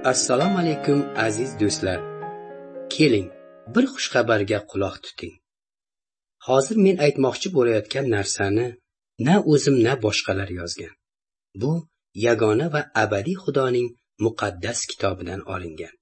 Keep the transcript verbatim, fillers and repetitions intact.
Assalomu alaykum aziz do'stlar. Keling, bir xushxabarga quloq tuting. Hozir men aytmoqchi bo'layotgan narsani na o'zim na boshqalar yozgan. Bu yagona va abadiy Xudoning muqaddas kitobidan olingan.